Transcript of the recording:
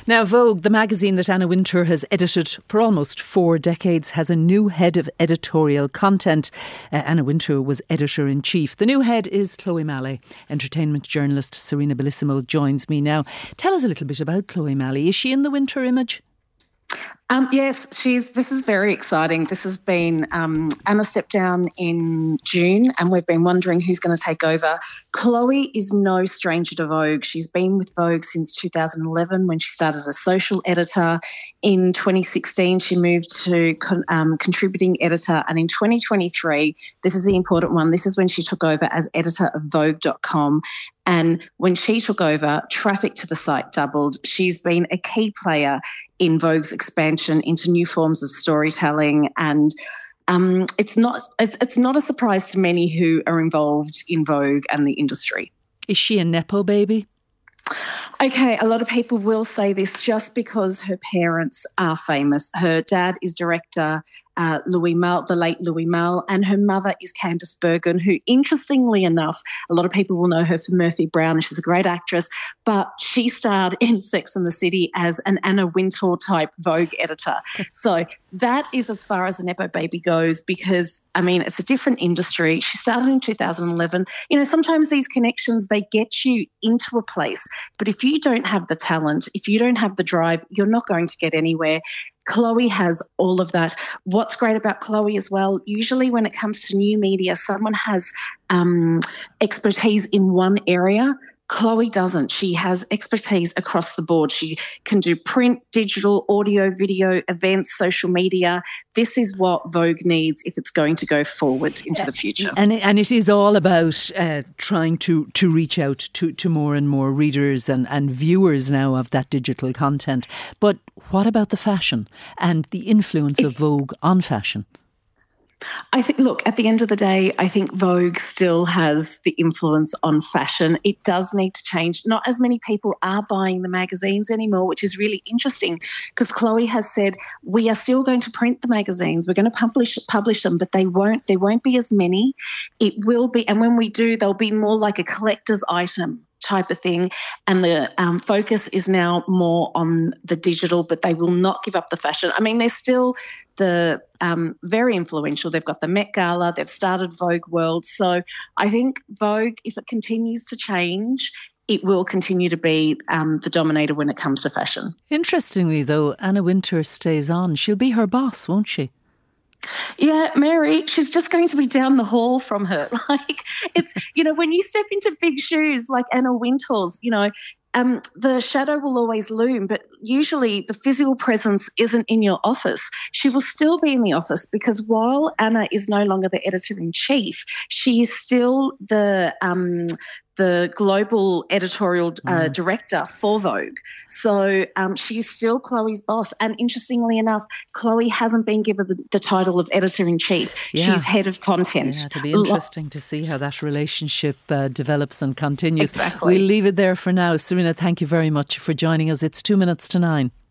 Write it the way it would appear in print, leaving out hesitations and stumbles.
Now, Vogue, the magazine that Anna Wintour has edited for almost 4 decades, has a new head of editorial content. Anna Wintour was editor-in-chief. The new head is Chloe Malley. Entertainment journalist Serena Bellissimo joins me now. Tell us a little bit about Chloe Malley. Is she in the Wintour image? Yes, this is very exciting. This has been, Anna stepped down in June and we've been wondering who's going to take over. Chloe is no stranger to Vogue. She's been with Vogue since 2011 when she started as social editor. In 2016, she moved to contributing editor. And in 2023, this is the important one, this is when she took over as editor of Vogue.com. And when she took over, traffic to the site doubled. She's been a key player in Vogue's expansion into new forms of storytelling, and it's not a surprise to many who are involved in Vogue and the industry. Is she a Nepo baby? Okay, a lot of people will say this just because her parents are famous. Her dad is director Louis Malle, the late Louis Malle, and her mother is Candice Bergen, who, interestingly enough, a lot of people will know her for Murphy Brown, and she's a great actress, but she starred in Sex and the City as an Anna Wintour type Vogue editor. So that is as far as the Nepo baby goes because, I mean, it's a different industry. She started in 2011. You know, sometimes these connections, they get you into a place, but if you don't have the talent, if you don't have the drive, you're not going to get anywhere. Chloe has all of that. What's great about Chloe as well, usually when it comes to new media, someone has expertise in one area. Chloe doesn't. She has expertise across the board. She can do print, digital, audio, video, events, social media. This is what Vogue needs if it's going to go forward into the future. And it is all about trying to reach out to more and more readers and viewers now of that digital content. But what about the fashion and the influence of Vogue on fashion? I think, look, at the end of the day, I think Vogue still has the influence on fashion. It does need to change. Not as many people are buying the magazines anymore, which is really interesting because Chloe has said, we are still going to print the magazines. We're going to publish them, but there won't be as many. It will be, and when we do, they'll be more like a collector's item type of thing, and the focus is now more on the digital, but they will not give up the fashion. I mean, they're still the very influential. They've got the Met Gala, they've started Vogue World. So I think Vogue, if it continues to change, it will continue to be the dominator when it comes to fashion. Interestingly, though, Anna Wintour stays on. She'll be her boss, won't she? Yeah, Mary, she's just going to be down the hall from her. Like, it's, you know, when you step into big shoes like Anna Wintour's, you know, the shadow will always loom, but usually the physical presence isn't in your office. She will still be in the office because while Anna is no longer the editor-in-chief, she is still the global editorial director for Vogue. So she's still Chloe's boss. And interestingly enough, Chloe hasn't been given the title of editor-in-chief. Yeah. She's head of content. Yeah, it'll be interesting to see how that relationship develops and continues. Exactly. We'll leave it there for now. Serena, thank you very much for joining us. It's 9:02.